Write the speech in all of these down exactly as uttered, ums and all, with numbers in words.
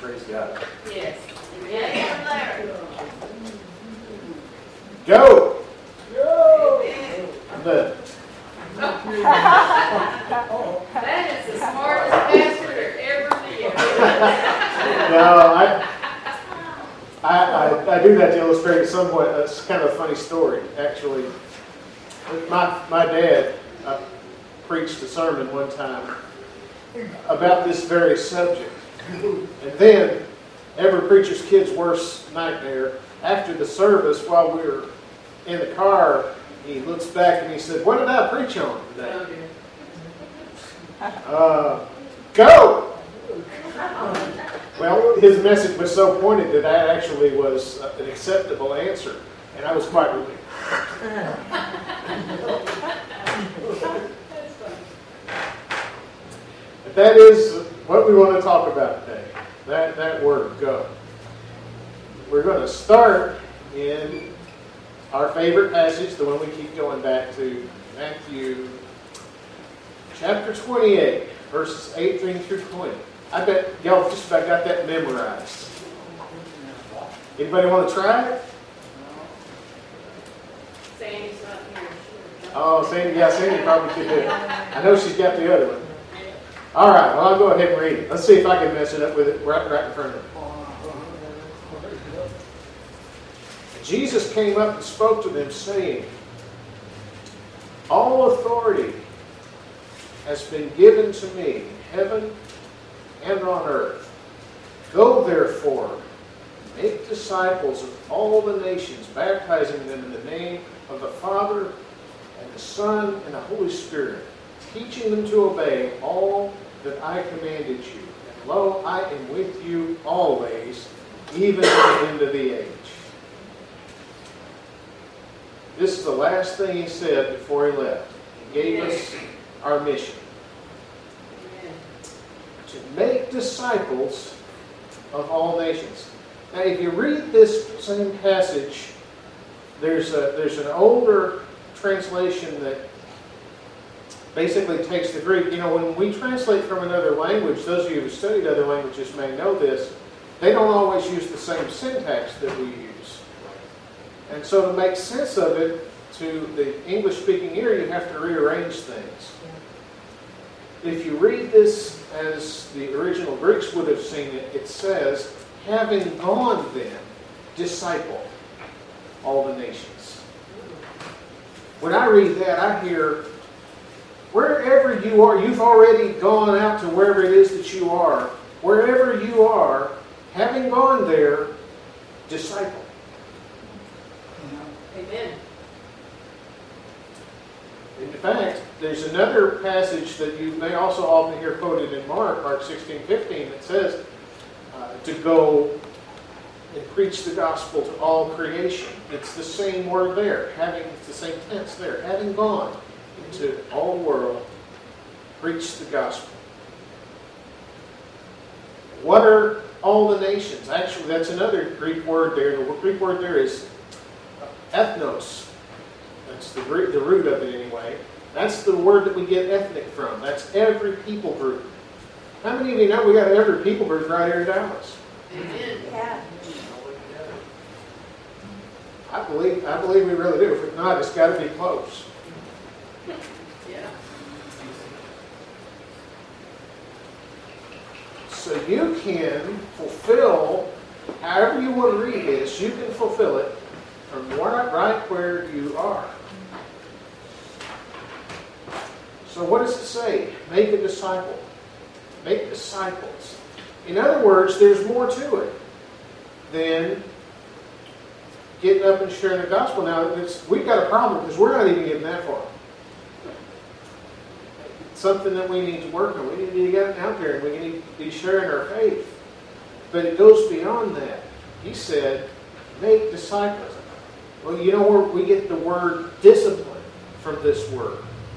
Praise God. Yes. Yeah. Go! Go! I'm done. That is the smartest pastor there ever lived. No, I, I, I, I do that to illustrate somewhat. It's kind of a funny story, actually. My, my dad uh, preached a sermon one time about this very subject. And then, every preacher's kid's worst nightmare, after the service, while we were in the car, he looks back and he said, "What did I preach on today?" Uh, go! Well, his message was so pointed that that actually was an acceptable answer. And I was quite relieved. But that is what we want to talk about today. That, that word, go. We're going to start in our favorite passage, the one we keep going back to, Matthew chapter twenty-eight, verses eighteen through twenty. I bet y'all just about got that memorized. Anybody want to try it? Sandy's not here. Oh, Sandy, yeah, Sandy probably could do it. I know she's got the other one. All right, well, I'll go ahead and read it. Let's see if I can mess it up with it right, right in front of me. Jesus came up and spoke to them, saying, "All authority has been given to me in heaven and on earth. Go therefore, make disciples of all the nations, baptizing them in the name of the Father and the Son and the Holy Spirit, teaching them to obey all that I commanded you. And lo, I am with you always, even to the end of the age." This is the last thing he said before he left. He gave us our mission. To make disciples of all nations. Now, if you read this same passage, there's a, there's an older translation that basically takes the Greek. You know, when we translate from another language, those of you who have studied other languages may know this, they don't always use the same syntax that we use. And so to make sense of it to the English-speaking ear, you have to rearrange things. If you read this as the original Greeks would have seen it, it says, "Having gone then, disciple all the nations." When I read that, I hear, wherever you are, you've already gone out to wherever it is that you are. Wherever you are, having gone there, disciple. Amen. In fact, there's another passage that you may also often hear quoted in Mark, Mark sixteen fifteen, that says uh, to go and preach the gospel to all creation. It's the same word there. Having, it's the same tense there. Having gone into all the world, preach the gospel. What are all the nations? Actually, that's another Greek word there. The Greek word there is ethnos. That's the root, the root of it anyway. That's the word that we get ethnic from. That's every people group. How many of you know we got every people group right here in Dallas? Amen. Yeah. I believe, I believe we really do. If not, it's got to be close. Yeah. So you can fulfill, however you want to read this, you can fulfill it from right, right where you are. So what does it say? Make a disciple. Make disciples. In other words, there's more to it than getting up and sharing the gospel. Now, it's, we've got a problem because we're not even getting that far. It's something that we need to work on. We need to get out there and we need to be sharing our faith. But it goes beyond that. He said, make disciples. Well, you know where we get the word discipline from this word.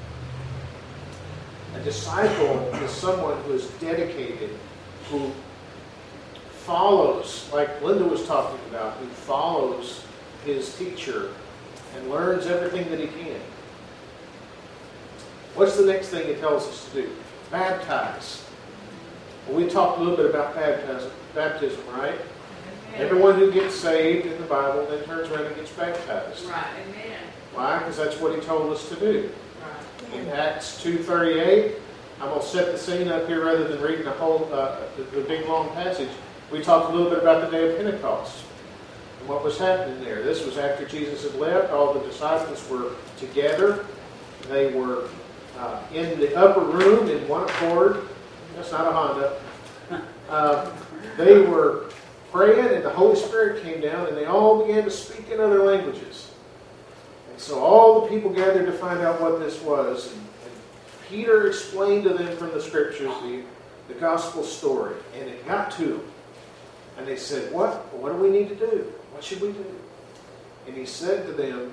A disciple is someone who is dedicated, who follows, like Linda was talking about, who follows his teacher and learns everything that he can. What's the next thing it tells us to do? Baptize. Well, we talked a little bit about baptism, baptism, right? Everyone who gets saved in the Bible then turns around and gets baptized. Right, amen. Why? Because that's what he told us to do. Right. In Acts two thirty-eight, I'm going to set the scene up here rather than reading the whole, uh, the, the big long passage. We talked a little bit about the day of Pentecost and what was happening there. This was after Jesus had left. All the disciples were together. They were uh, in the upper room in one accord. That's not a Honda. Uh, they were praying, and the Holy Spirit came down, and they all began to speak in other languages. And so all the people gathered to find out what this was. And, and Peter explained to them from the Scriptures the, the gospel story, and it got to them. And they said, what? What do we need to do? What should we do? And he said to them,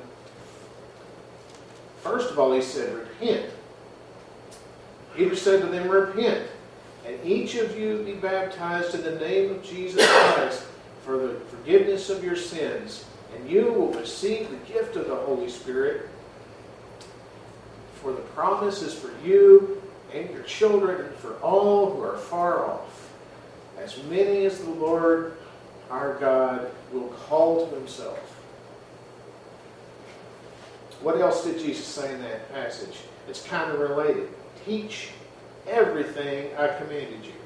first of all, he said, repent. Peter said to them, repent. And each of you be baptized in the name of Jesus Christ for the forgiveness of your sins, and you will receive the gift of the Holy Spirit. For the promise is for you and your children and for all who are far off, as many as the Lord our God will call to himself. What else did Jesus say in that passage? It's kind of related. Teach everything I commanded you.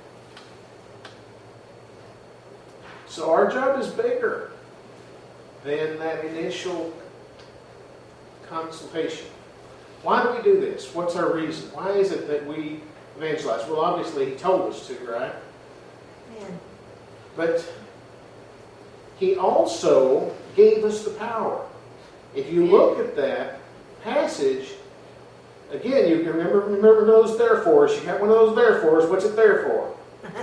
So our job is bigger than that initial consultation. Why do we do this? What's our reason? Why is it that we evangelize? Well, obviously he told us to, right? Yeah. But he also gave us the power. If you look at that passage, again, you can remember, remember those therefores. You got one of those therefores. What's it there for?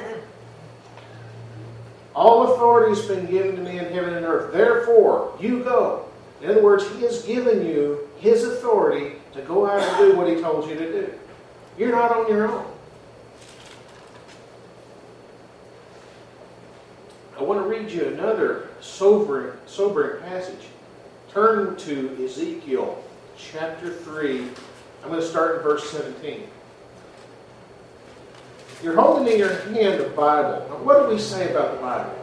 All authority has been given to me in heaven and earth. Therefore, you go. In other words, he has given you his authority to go out and do what he told you to do. You're not on your own. I want to read you another sobering, sobering passage. Turn to Ezekiel chapter three. I'm going to start in verse seventeen. You're holding in your hand a Bible. Now, what do we say about the Bible?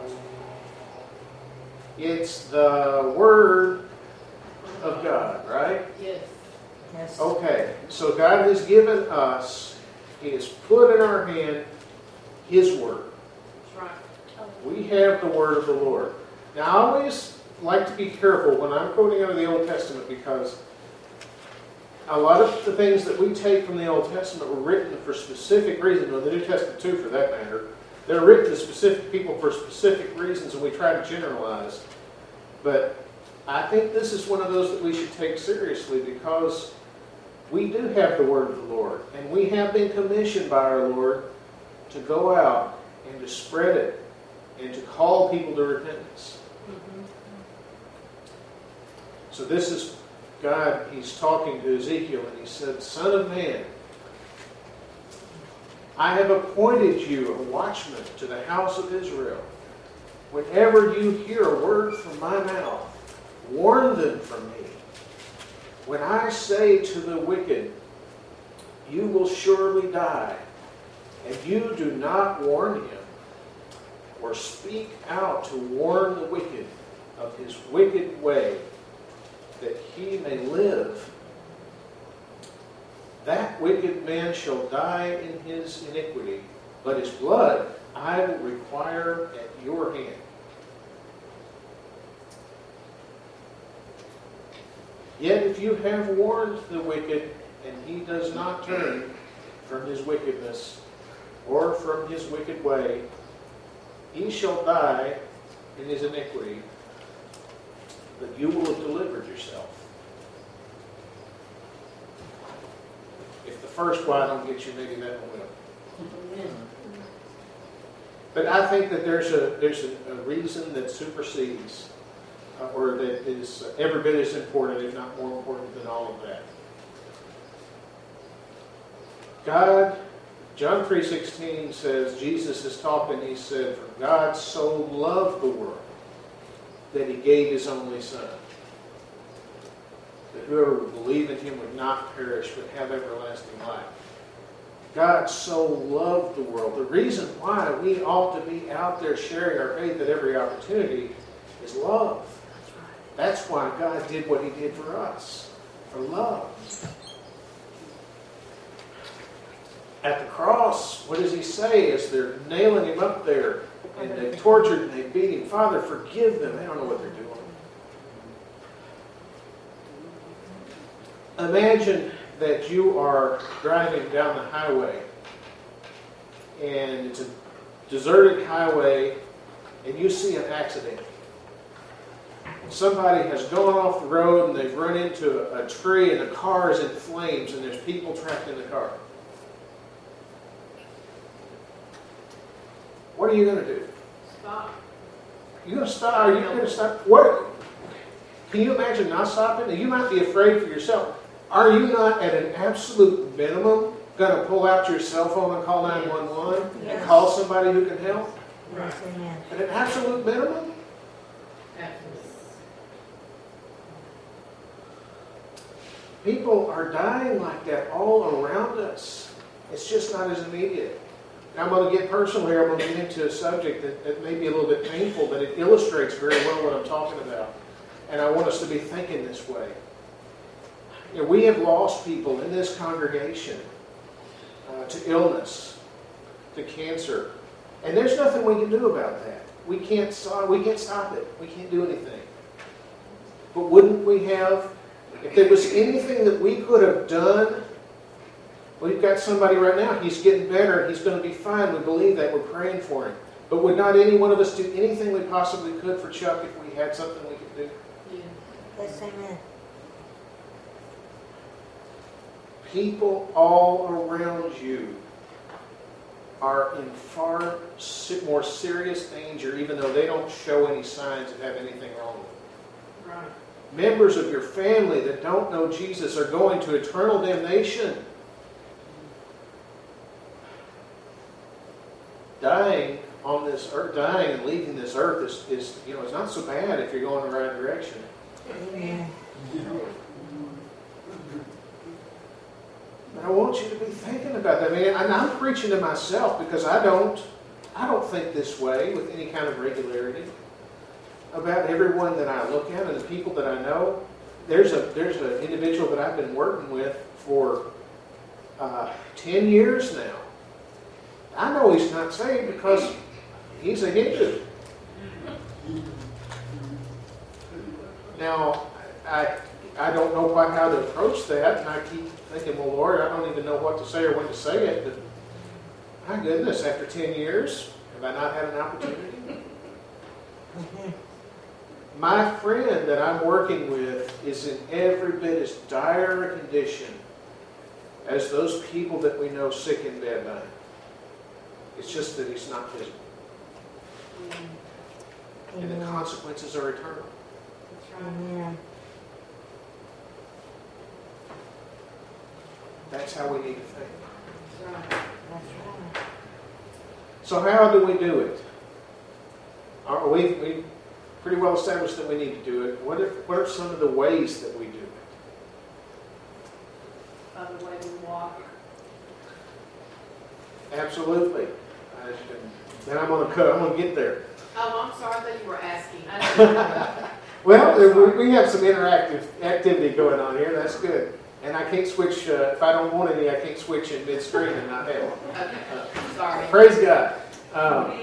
It's the Word of God, right? Yes. Yes. Okay, so God has given us, he has put in our hand his Word. That's right. We have the Word of the Lord. Now, I always like to be careful when I'm quoting out of the Old Testament, because a lot of the things that we take from the Old Testament were written for specific reasons, or the New Testament too, for that matter. They're written to specific people for specific reasons, and we try to generalize. But I think this is one of those that we should take seriously, because we do have the Word of the Lord, and we have been commissioned by our Lord to go out and to spread it and to call people to repentance. Mm-hmm. So this is God, he's talking to Ezekiel, and he said, Son of man, I have appointed you a watchman to the house of Israel. Whenever you hear a word from my mouth, warn them from me. When I say to the wicked, you will surely die, and you do not warn him, or speak out to warn the wicked of his wicked way, that he may live, that wicked man shall die in his iniquity, but his blood I will require at your hand. Yet if you have warned the wicked, and he does not turn from his wickedness, or from his wicked way, he shall die in his iniquity, but you will have delivered yourself. If the first why don't get you, maybe that one will. But I think that there's a there's a, a reason that supersedes, uh, or that is every bit as important, if not more important than all of that. God, John three sixteen says, Jesus is talking, he said, for God so loved the world that he gave his only Son, that whoever would believe in him would not perish but have everlasting life. God so loved the world. The reason why we ought to be out there sharing our faith at every opportunity is love. That's why God did what He did for us, for love. At the cross, what does He say as they're nailing Him up there and they tortured and they beat Him? Father, forgive them. They don't know what they're doing. Imagine that you are driving down the highway and it's a deserted highway and you see an accident. Somebody has gone off the road and they've run into a, a tree and the car is in flames and there's people trapped in the car. What are you going to do? Stop. You going to stop? Are you going to stop? What? Can you imagine not stopping? You might be afraid for yourself. Are you not at an absolute minimum going to pull out your cell phone and call nine one one Yes. and call somebody who can help? Yes, amen. At an absolute minimum? People are dying like that all around us. It's just not as immediate. Now I'm going to get personal here. I'm going to get into a subject that, that may be a little bit painful, but it illustrates very well what I'm talking about. And I want us to be thinking this way. You know, we have lost people in this congregation uh, to illness, to cancer. And there's nothing we can do about that. We can't stop, we can't stop it. We can't do anything. But wouldn't we have, if there was anything that we could have done, we've got somebody right now, he's getting better, he's going to be fine, we believe that, we're praying for him. But would not any one of us do anything we possibly could for Chuck if we had something we could do? Yes, amen. People all around you are in far more serious danger, even though they don't show any signs of having anything wrong with them. Right. Members of your family that don't know Jesus are going to eternal damnation. Dying on this earth, dying and leaving this earth is, is, you know, it's not so bad if you're going the right direction. Amen. But I want you to be thinking about that. I mean, and I'm preaching to myself because I don't, I don't think this way with any kind of regularity about everyone that I look at and the people that I know. There's a there's an individual that I've been working with for uh, ten years now. I know he's not saved because he's a Hindu. Now, I I don't know quite how to approach that, and I keep thinking, well, Lord, I don't even know what to say or when to say it, but my goodness, after ten years, have I not had an opportunity? My friend that I'm working with is in every bit as dire a condition as those people that we know sick in bed dying. It's just that he's not visible. And the consequences are eternal. Amen. That's how we need to think. That's right. So how do we do it? Are we, we pretty well established that we need to do it. What are, what are some of the ways that we do it? By the way we walk. Absolutely. I, then I'm going to cut. I'm going to get there. Oh, I'm sorry. I thought you were asking. I Well, there- we have some interactive activity going on here. That's good. And I can't switch, uh, if I don't want any, I can't switch in midstream and not have one. Okay. Sorry. Praise God. Um,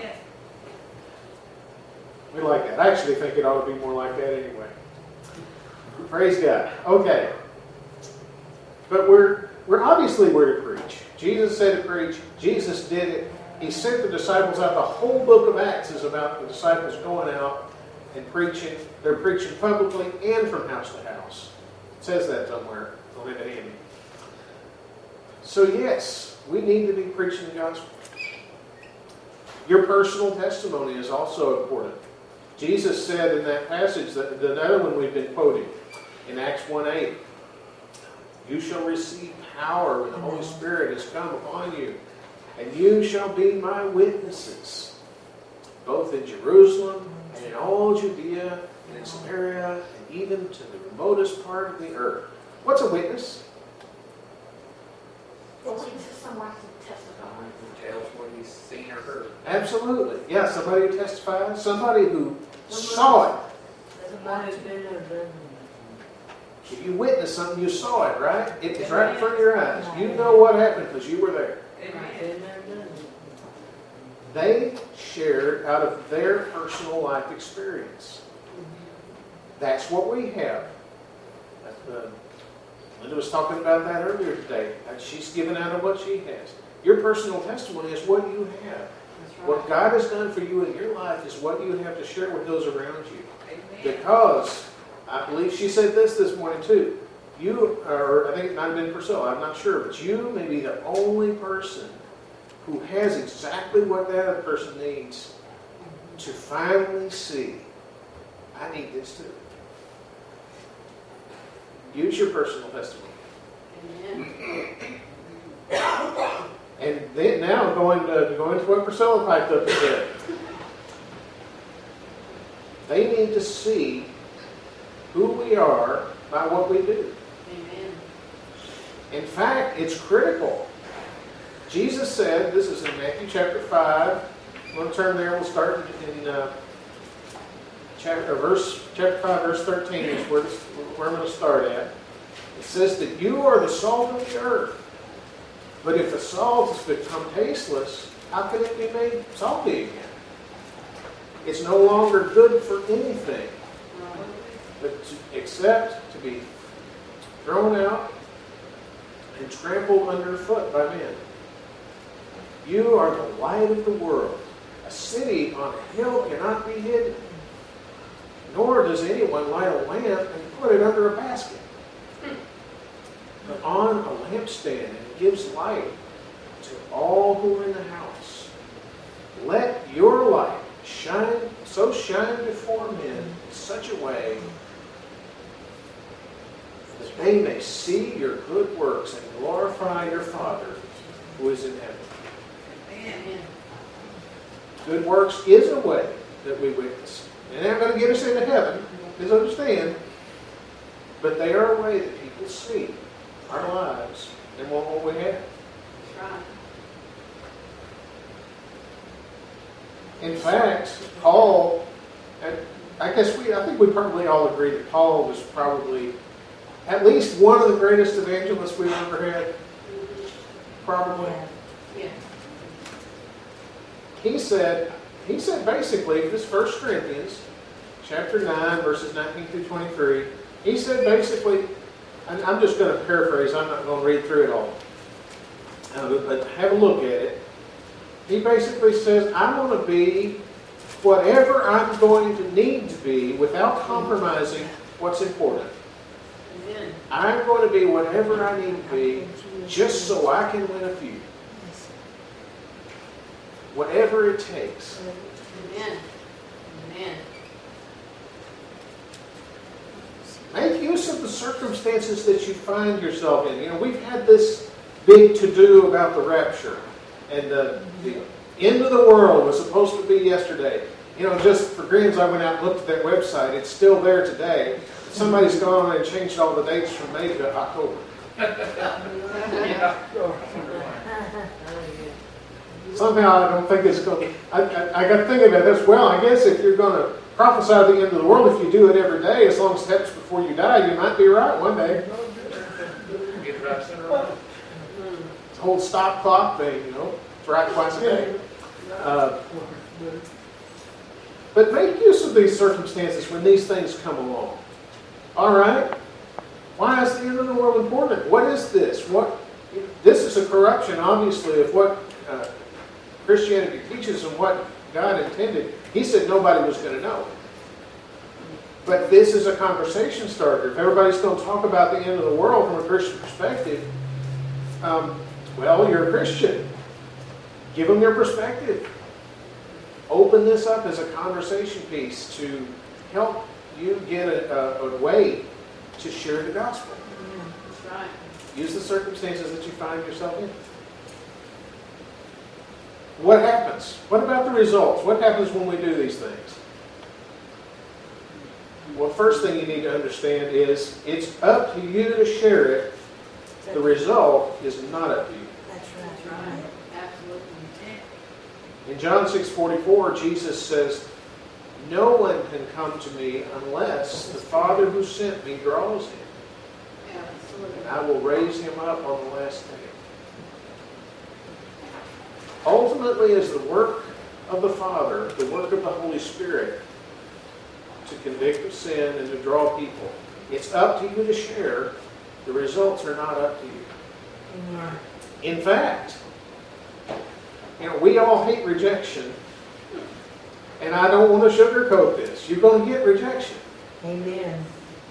we like that. I actually think it ought to be more like that anyway. Praise God. Okay. But we're, we're obviously we're to preach. Jesus said to preach. Jesus did it. He sent the disciples out. The whole book of Acts is about the disciples going out and preaching. They're preaching publicly and from house to house. It says that somewhere. Don't have it handy. So yes, we need to be preaching the gospel. Your personal testimony is also important. Jesus said in that passage, that the other one we've been quoting, in Acts one eight, you shall receive power when the Holy Spirit has come upon you, and you shall be my witnesses, both in Jerusalem and in all Judea and in Samaria and even to the remotest part of the earth. What's a witness? That Jesus Someone to testify. Who tells what he's seen or heard. Absolutely. Yeah, somebody who testifies, somebody who saw it. Somebody who's been there, done that. If you witnessed something, you saw it, right? It was right in front of your eyes. You know what happened because you were there. Amen. Been there, done it. They shared out of their personal life experience. That's what we have. Uh, Linda was talking about that earlier today. She's given out of what she has. Your personal testimony is what you have. That's right. What God has done for you in your life is what you have to share with those around you. Amen. Because, I believe she said this this morning too. You, or I think it might have been Priscilla, I'm not sure, but you may be the only person who has exactly what that other person needs to finally see, I need this too. Use your personal testimony. Amen. And then now going to going to what Priscilla piped up and said. They need to see who we are by what we do. Amen. In fact, it's critical. Jesus said, this is in Matthew chapter five. We'll turn there. We'll start in uh, chapter verse chapter five, verse thirteen is where, this, where I'm going to start at. It says that you are the salt of the earth. But if the salt has become tasteless, how can it be made salty again? It's no longer good for anything, but to, except to be thrown out and trampled underfoot by men. You are the light of the world. A city on a hill cannot be hidden. Nor does anyone light a lamp and put it under a basket, but on a lampstand, and it gives light to all who are in the house. Let your light shine, so shine before men in such a way that they may see your good works and glorify your Father who is in heaven. Amen. Good works is a way that we witness. They're not going to get us into heaven, please understand, but they are a way that people see our lives and what, what we have. That's right. In fact, Paul, and I guess we, I think we probably all agree that Paul was probably at least one of the greatest evangelists we've ever had. Probably. Yeah. He said, he said basically, this First Corinthians, chapter nine, verses nineteen through twenty-three, he said basically, and I'm just going to paraphrase, I'm not going to read through it all, uh, but have a look at it. He basically says, I'm going to be whatever I'm going to need to be without compromising what's important. Amen. I'm going to be whatever I need to be just so I can win a few. Whatever it takes. Amen. Amen. Make use of the circumstances that you find yourself in. You know, we've had this big to-do about the rapture. And uh, the end of the world was supposed to be yesterday. You know, just for grins, I went out and looked at that website. It's still there today. Somebody's gone and changed all the dates from May to October. Somehow I don't think it's going to... I, I, I got to think about this. Well, I guess if you're going to prophesy the end of the world, if you do it every day, as long as it happens before you die, you might be right one day. Get right center on. It's a whole stop clock thing, you know. It's right twice a day. Uh, but make use of these circumstances when these things come along. All right? Why is the end of the world important? What is this? What? This is a corruption, obviously, of what uh, Christianity teaches and what God intended. He said nobody was going to know. But this is a conversation starter. If everybody's going to talk about the end of the world from a Christian perspective, um, well, you're a Christian. Give them your perspective. Open this up as a conversation piece to help you get a, a, a way to share the gospel. That's right. Use the circumstances that you find yourself in. What happens? What about the results? What happens when we do these things? Well, first thing you need to understand is it's up to you to share it. The result is not up to you. That's right. In John six forty-four, Jesus says, "No one can come to me unless the Father who sent me draws him. And I will raise him up on the last day." Ultimately, is the work of the Father, the work of the Holy Spirit, to convict of sin and to draw people. It's up to you to share. The results are not up to you. Amen. In fact, you know, we all hate rejection, and I don't want to sugarcoat this. You're going to get rejection. Amen.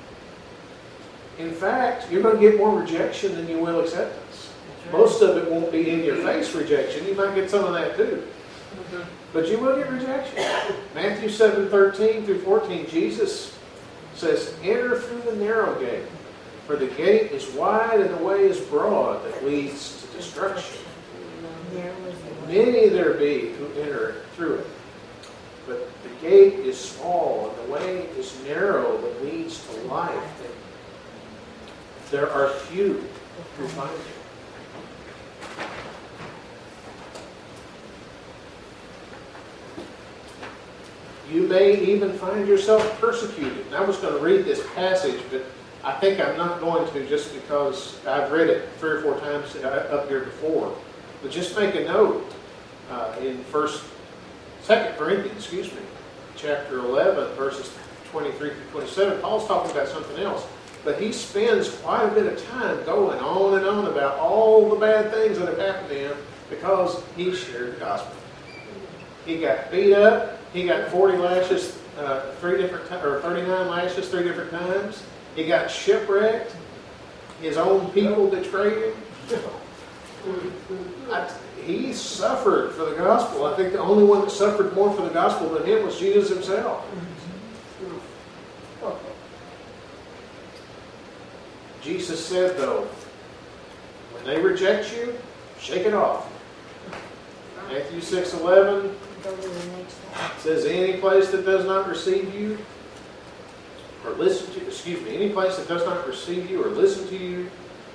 In fact, you're going to get more rejection than you will acceptance. That's right. Most of it won't be in your face rejection. You might get some of that too. But you will get rejection. Matthew seven thirteen through fourteen, Jesus says, "Enter through the narrow gate, for the gate is wide and the way is broad that leads to destruction. There was the way. Many there be who enter through it. But the gate is small and the way is narrow that leads to life. And there are few who find it." You may even find yourself persecuted. And I was going to read this passage, but I think I'm not going to just because I've read it three or four times up here before. But just make a note uh, in First, Second Corinthians, excuse me, chapter eleven, verses twenty-three through twenty-seven. Paul's talking about something else, but he spends quite a bit of time going on and on about all the bad things that have happened to him because he shared the gospel. He got beat up. He got forty lashes, uh, three different times, or thirty-nine lashes, three different times. He got shipwrecked. His own people betrayed him. I, he suffered for the gospel. I think the only one that suffered more for the gospel than him was Jesus himself. Jesus said, though, when they reject you, shake it off. Matthew six eleven. Go to the next one. Says, "Any place that does not receive you or listen to, excuse me, any place that does not receive you or listen to you,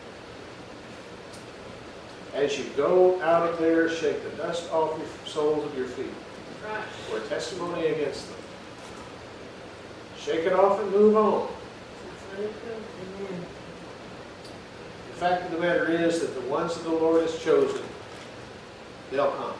as you go out of there, shake the dust off your soles of your feet Right. for a testimony against them." Shake it off and move on. Amen. The fact of the matter is that the ones that the Lord has chosen, they'll come.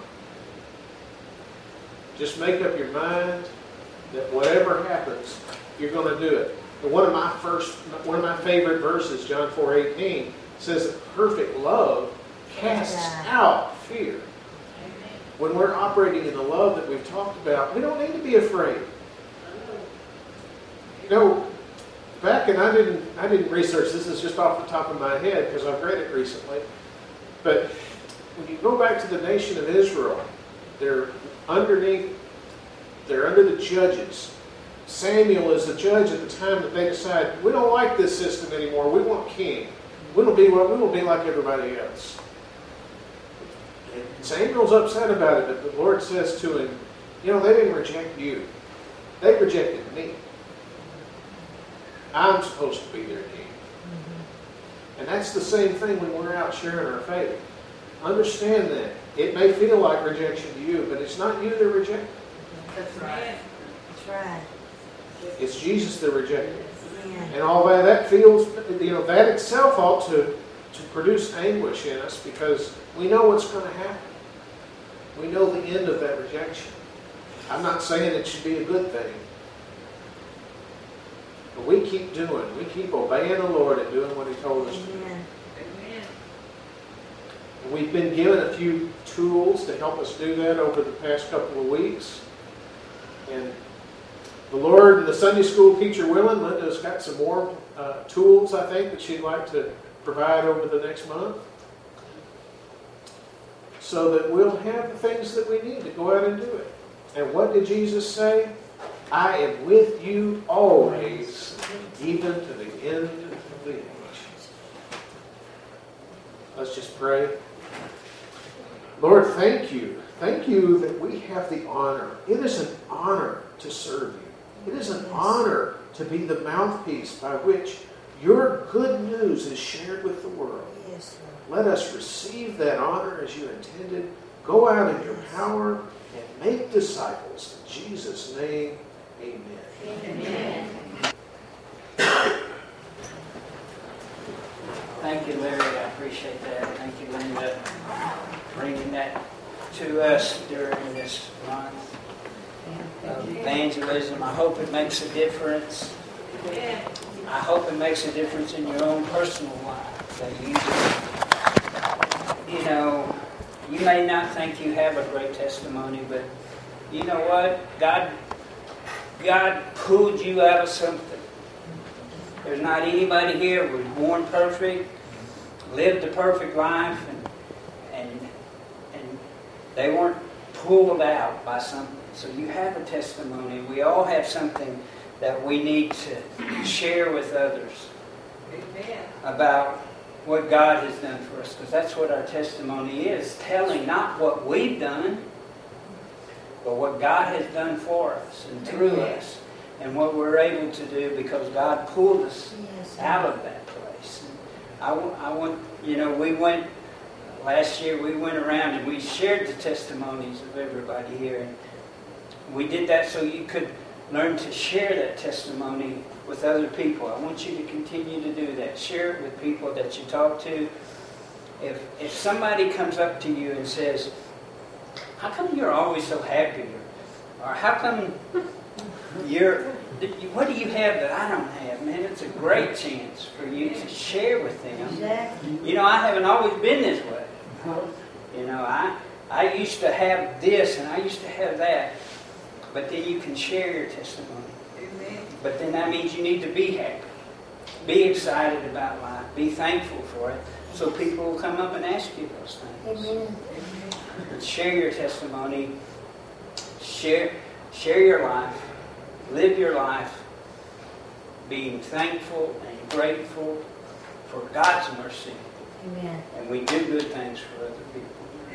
Just make up your mind that whatever happens, you're going to do it. And one of my first, one of my favorite verses, John four eighteen, says that perfect love casts out fear. Amen. When we're operating in the love that we've talked about, we don't need to be afraid. You know, back, and I didn't, I didn't research this. Is just off the top of my head because I've read it recently. But when you go back to the nation of Israel, they're underneath, they're under the judges. Samuel is the judge at the time that they decide, we don't like this system anymore. We want king. We don't be we will be like everybody else. And Samuel's upset about it, but the Lord says to him, you know, they didn't reject you. They rejected me. I'm supposed to be their king. And that's the same thing when we're out sharing our faith. Understand that. It may feel like rejection to you, but it's not you that reject. That's right. That's right. It's Jesus that rejected. Amen. And all that, that feels, you know, that itself ought to, to produce anguish in us because we know what's going to happen. We know the end of that rejection. I'm not saying it should be a good thing. But we keep doing, we keep obeying the Lord and doing what He told us to do. Amen. Amen. We've been given a few tools to help us do that over the past couple of weeks. And the Lord and the Sunday school teacher willing, Linda's got some more uh, tools, I think, that she'd like to provide over the next month. So that we'll have the things that we need to go out and do it. And what did Jesus say? I am with you always, even to the end of the age. Let's just pray. Lord, thank you. Thank you that we have the honor. It is an honor to serve you. It is an honor to be the mouthpiece by which your good news is shared with the world. Yes, Lord. Let us receive that honor as you intended Go out in your power and make disciples. In Jesus' name, amen. Amen. Thank you, Larry. I appreciate that. Thank you, Linda, bringing that to us during this month of evangelism. I hope it makes a difference. Amen. I hope it makes a difference in your own personal life. That you, you know, you may not think you have a great testimony, but you know what? God, God pulled you out of something. There's not anybody here who was born perfect, lived a perfect life, and and and they weren't pulled out by something. So you have a testimony. We all have something that we need to share with others Amen. about what God has done for us, because that's what our testimony is, telling not what we've done, but what God has done for us and through Amen. us, and what we're able to do because God pulled us Yes. out of that place. And I, wa- I want, you know, we went, last year we went around and we shared the testimonies of everybody here. And we did that so you could learn to share that testimony with other people. I want you to continue to do that. Share it with people that you talk to. If if somebody comes up to you and says, how come you're always so happy? Or how come you're, what do you have that I don't have? Man, it's a great chance for you to share with them. Exactly. You know, I haven't always been this way. You know, I I used to have this and I used to have that. But then you can share your testimony. Amen. But then that means you need to be happy. Be excited about life. Be thankful for it. So people will come up and ask you those things. Amen. But share your testimony. Share, share your life. Live your life being thankful and grateful for God's mercy. Amen. And we do good things for other people.